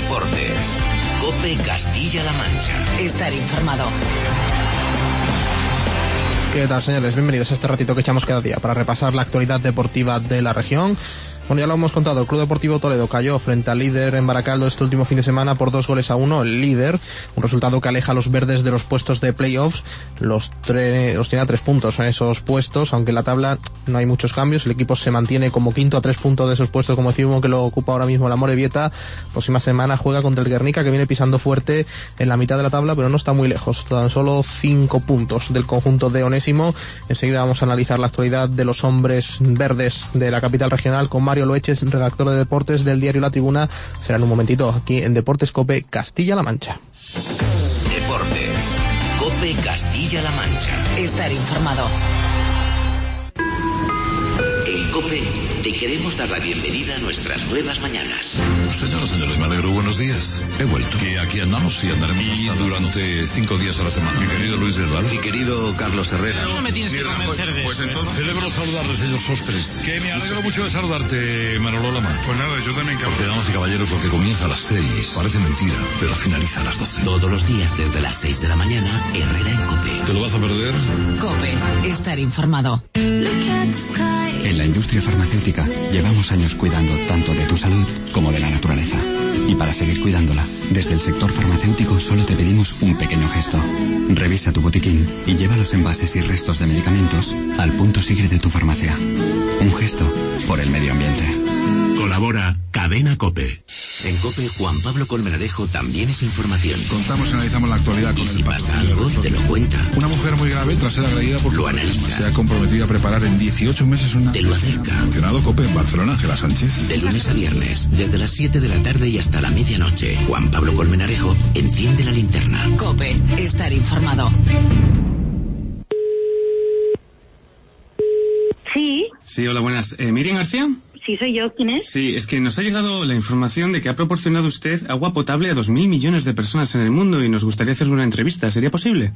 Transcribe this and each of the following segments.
Deportes. COPE Castilla-La Mancha. Estar informado. ¿Qué tal, señores? Bienvenidos a este ratito que echamos cada día para repasar la actualidad deportiva de la región. Bueno, ya lo hemos contado, el Club Deportivo Toledo cayó frente al líder en Baracaldo este último fin de semana por 2-1, el líder, un resultado que aleja a los verdes de los puestos de playoffs, los tiene a 3 puntos en esos puestos, aunque en la tabla no hay muchos cambios, el equipo se mantiene como quinto a 3 puntos de esos puestos, como decimos, que lo ocupa ahora mismo la Morevieta. Próxima semana juega contra el Guernica, que viene pisando fuerte en la mitad de la tabla, pero no está muy lejos, tan solo 5 puntos del conjunto de Onésimo. Enseguida vamos a analizar la actualidad de los hombres verdes de la capital regional con Mario Loeches, redactor de deportes del diario La Tribuna. Será en un momentito aquí en Deportes COPE Castilla-La Mancha. Deportes COPE Castilla-La Mancha. Estar informado. En COPE te queremos dar la bienvenida a nuestras nuevas mañanas. Señoras, me alegro, buenos días. He vuelto. Que aquí andamos y andaremos y durante 5 días a la semana. Mi querido Luis del Val. Mi querido Carlos Herrera. No me tienes que convencer de pues eso. Entonces celebro saludarle, señor Sostres. Que me alegro mucho de saludarte, Manolo Lama. Pues nada, yo también, Carlos. Porque, damas y caballeros, lo que comienza a las 6 parece mentira, pero finaliza a las 12. Todos los días desde las 6 de la mañana, Herrera en COPE. ¿Te lo vas a perder? COPE. Estar informado. En la industria farmacéutica llevamos años cuidando tanto de tu salud como de la naturaleza. Y para seguir cuidándola, desde el sector farmacéutico solo te pedimos un pequeño gesto. Revisa tu botiquín y lleva los envases y restos de medicamentos al punto SIGRE de tu farmacia. Un gesto por el medio ambiente. Colabora Cadena COPE. En COPE, Juan Pablo Colmenarejo también es información. Contamos y analizamos la actualidad con Y si el pasa algo, te lo cuenta. Una mujer muy grave, tras ser agredida por Lo analiza. se ha comprometido a preparar en 18 meses una... Te lo acerca. Funcionado COPE en Barcelona, Ángela Sánchez. De lunes a viernes, desde las 7 de la tarde y hasta la medianoche, Juan Pablo Colmenarejo enciende la linterna. COPE. Estar informado. Sí, Sí, hola, buenas. ¿Miriam García? sí soy yo. ¿Quién es? Sí, es que nos ha llegado la información de que ha proporcionado usted agua potable a 2.000 millones de personas en el mundo y nos gustaría hacerle una entrevista. ¿Sería posible?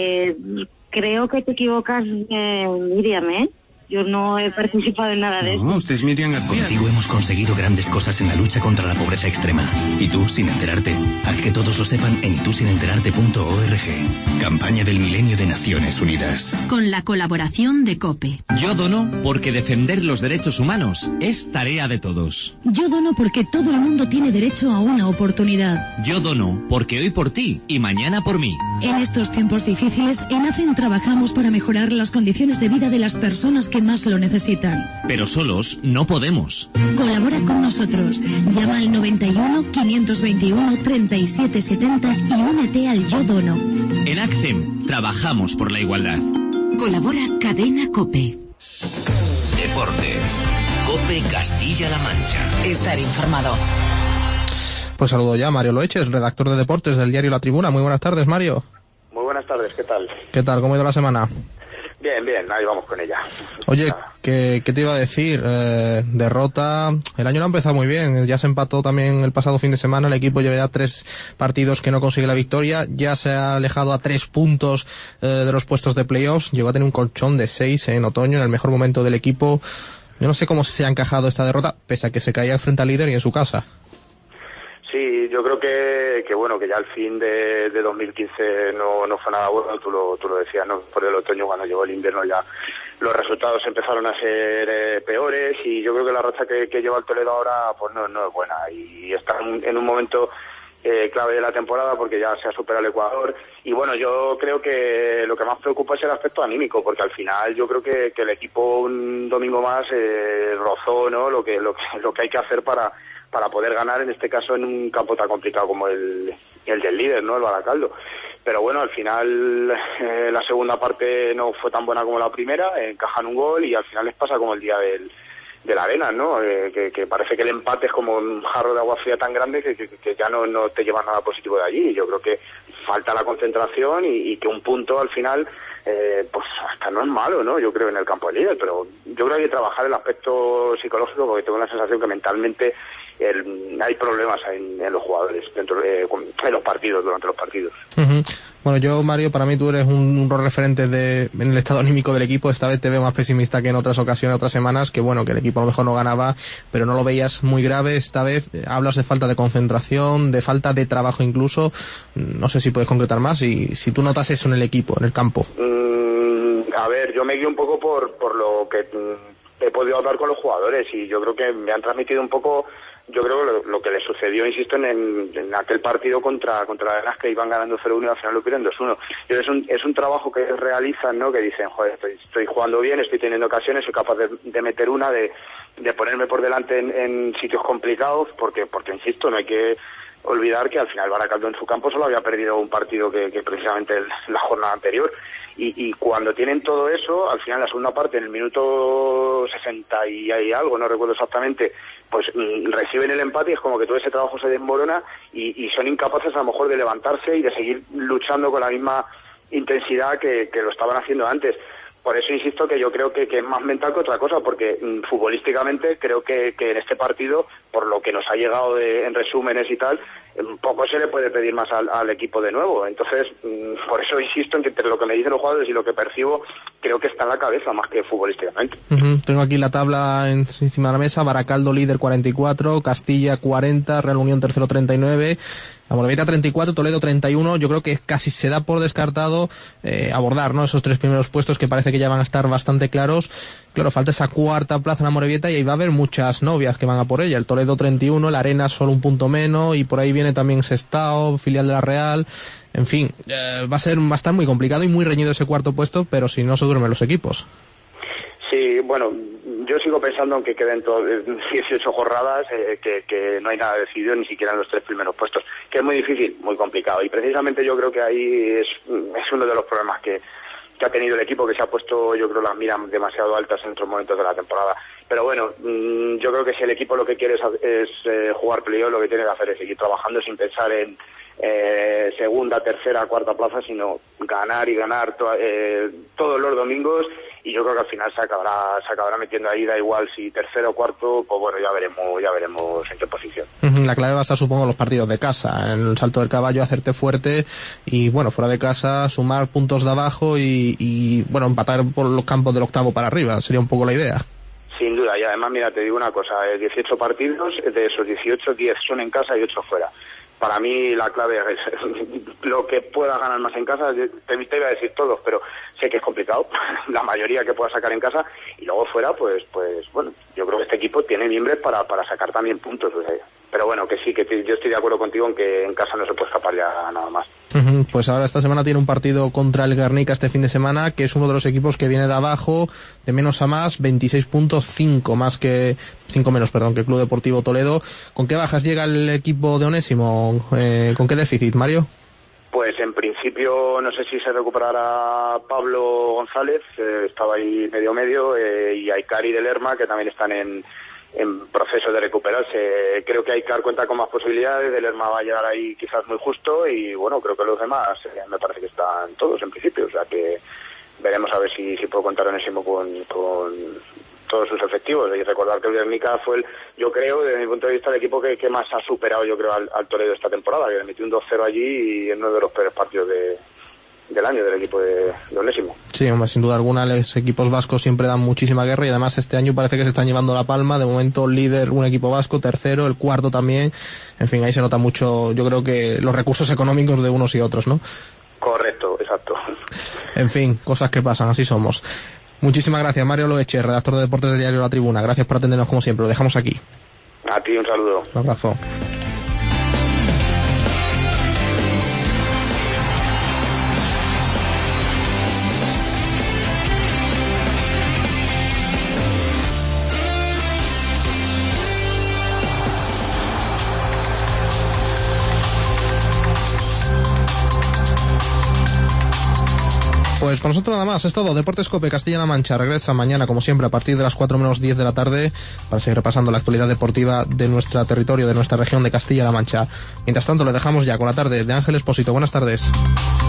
Creo que te equivocas, Miriam, ¿eh? Yo no he participado en nada de eso. No, usted es Miriam García. Contigo hemos conseguido grandes cosas en la lucha contra la pobreza extrema. Y tú, sin enterarte. Haz que todos lo sepan en itusinenterarte.org. Campaña del Milenio de Naciones Unidas. Con la colaboración de COPE. Yo dono porque defender los derechos humanos es tarea de todos. Yo dono porque todo el mundo tiene derecho a una oportunidad. Yo dono porque hoy por ti y mañana por mí. En estos tiempos difíciles, en ACEN trabajamos para mejorar las condiciones de vida de las personas que más lo necesitan. Pero solos no podemos. Colabora con nosotros. Llama al 91 521 37 70 y únete al Yo Dono. En ACCEM trabajamos por la igualdad. Colabora Cadena COPE. Deportes COPE Castilla-La Mancha. Estar informado. Pues saludo ya a Mario Loeches, redactor de deportes del diario La Tribuna. Muy buenas tardes, Mario. Muy buenas tardes, ¿qué tal? ¿Qué tal? ¿Cómo ha ido la semana? Bien, ahí vamos con ella. Oye, ¿qué te iba a decir? Derrota. El año no ha empezado muy bien. Ya se empató también el pasado fin de semana. El equipo lleva ya 3 partidos que no consigue la victoria. Ya se ha alejado a 3 puntos de los puestos de playoffs. Llegó a tener un colchón de 6 en otoño, en el mejor momento del equipo. Yo no sé cómo se ha encajado esta derrota, pese a que se caía frente al líder y en su casa. Sí, yo creo que bueno, que ya el fin de 2015 no fue nada bueno, tú lo decías, ¿no? Por el otoño, cuando llegó el invierno, ya los resultados empezaron a ser peores, y yo creo que la racha que lleva el Toledo ahora pues no es buena, y está en un momento clave de la temporada, porque ya se ha superado el Ecuador. Y bueno, yo creo que lo que más preocupa es el aspecto anímico, porque al final yo creo que el equipo un domingo más rozó, ¿no? lo que hay que hacer para poder ganar, en este caso en un campo tan complicado como el del líder, ¿no? El Baracaldo. Pero bueno, al final la segunda parte no fue tan buena como la primera, encajan un gol y al final les pasa como el día de la arena, ¿no? Que parece que el empate es como un jarro de agua fría tan grande que ya no te lleva nada positivo de allí. Yo creo que falta la concentración y que un punto al final pues hasta no es malo, ¿no? Yo creo en el campo del líder, pero yo creo que hay que trabajar el aspecto psicológico, porque tengo la sensación que mentalmente hay problemas en los jugadores dentro de los partidos, durante los partidos. Uh-huh. Bueno, yo, Mario, para mí tú eres un referente en el estado anímico del equipo. Esta vez te veo más pesimista que en otras ocasiones, otras semanas, que bueno, que el equipo a lo mejor no ganaba, pero no lo veías muy grave. Esta vez hablas de falta de concentración, de falta de trabajo incluso. No sé si puedes concretar más y si tú notas eso en el equipo, en el campo. A ver, yo me guío un poco por lo que he podido hablar con los jugadores y yo creo que me han transmitido un poco, yo creo lo que les sucedió, insisto, en aquel partido contra las que iban ganando 0-1 y al final lo pierden 2-1. Es un trabajo que realizan, ¿no? Que dicen, joder, estoy jugando bien, estoy teniendo ocasiones, soy capaz de meter una, de ponerme por delante en sitios complicados, porque insisto, no hay que olvidar que al final Baracaldo en su campo solo había perdido un partido que precisamente la jornada anterior. Y cuando tienen todo eso, al final la segunda parte, en el minuto 60 y algo, no recuerdo exactamente, pues reciben el empate y es como que todo ese trabajo se desmorona y son incapaces a lo mejor de levantarse y de seguir luchando con la misma intensidad que lo estaban haciendo antes. Por eso insisto que yo creo que es más mental que otra cosa, porque futbolísticamente creo que en este partido, por lo que nos ha llegado en resúmenes y tal, poco se le puede pedir más al equipo de nuevo. Entonces, por eso insisto en que entre lo que me dicen los jugadores y lo que percibo, creo que está en la cabeza más que futbolísticamente. Uh-huh. Tengo aquí la tabla encima de la mesa: Baracaldo líder 44, Castilla 40, Real Unión tercero 39, la Morevieta 34, Toledo 31. Yo creo que casi se da por descartado abordar, ¿no?, esos tres primeros puestos, que parece que ya van a estar bastante claros. Claro, falta esa cuarta plaza en la Morevieta y ahí va a haber muchas novias que van a por ella. El Toledo 31, la Arena solo un punto menos, y por ahí viene también Sestao, filial de la Real. En fin, va a estar muy complicado y muy reñido ese cuarto puesto, pero si no se duermen los equipos. Sí, bueno, yo sigo pensando en que queden 18 jornadas, que no hay nada decidido, ni siquiera en los tres primeros puestos, que es muy difícil, muy complicado, y precisamente yo creo que ahí es uno de los problemas que ha tenido el equipo, que se ha puesto, yo creo, las miras demasiado altas en otros momentos de la temporada. Pero bueno, yo creo que si el equipo lo que quiere es jugar playoff, lo que tiene que hacer es seguir trabajando sin pensar en segunda, tercera, cuarta plaza, sino ganar y ganar todos los domingos, y yo creo que al final se acabará metiendo ahí, da igual si tercero o cuarto, pues bueno, ya veremos en qué posición. La clave va a estar, supongo, los partidos de casa, en el salto del caballo, hacerte fuerte, y bueno, fuera de casa sumar puntos de abajo y bueno, empatar por los campos del octavo para arriba, sería un poco la idea. Sin duda, y además, mira, te digo una cosa, 18 partidos, de esos 18, 10 son en casa y 8 fuera. Para mí la clave es lo que pueda ganar más en casa. Te iba a decir todos, pero sé que es complicado, la mayoría que pueda sacar en casa, y luego fuera, pues bueno, yo creo que este equipo tiene miembros para sacar también puntos. Pero bueno, que sí, que yo estoy de acuerdo contigo en que en casa no se puede escapar ya nada más. Pues ahora esta semana tiene un partido contra el Guernica este fin de semana, que es uno de los equipos que viene de abajo, de menos a más, 26 puntos, 5 menos que el Club Deportivo Toledo. ¿Con qué bajas llega el equipo de Onésimo? ¿Con qué déficit, Mario? Pues en principio no sé si se recuperará Pablo González, estaba ahí medio, y Aikari de Lerma, que también están en proceso de recuperarse. Creo que Aikar cuenta con más posibilidades, de Lerma va a llegar ahí quizás muy justo, y bueno, creo que los demás me parece que están todos en principio, o sea que veremos a ver si puedo contar Onésimo con todos sus efectivos. Y recordar que el Guernica fue yo creo, desde mi punto de vista, el equipo que más ha superado, yo creo, al Toledo esta temporada, que le metió un 2-0 allí y es uno de los peores partidos del año del equipo de Onésimo. Sí, hombre, sin duda alguna los equipos vascos siempre dan muchísima guerra, y además este año parece que se están llevando la palma. De momento líder un equipo vasco, tercero, el cuarto también. En fin, ahí se nota mucho, yo creo, que los recursos económicos de unos y otros, ¿no? Correcto, exacto. En fin, cosas que pasan, así somos. Muchísimas gracias, Mario Loeche, redactor de Deportes del diario La Tribuna. Gracias por atendernos como siempre, lo dejamos aquí. A ti un saludo. Un abrazo. Pues con nosotros nada más, es todo. Deportes Cope Castilla-La Mancha regresa mañana, como siempre, a partir de las 4 menos 10 de la tarde, para seguir repasando la actualidad deportiva de nuestro territorio, de nuestra región de Castilla-La Mancha. Mientras tanto, le dejamos ya con la tarde de Ángel Expósito. Buenas tardes.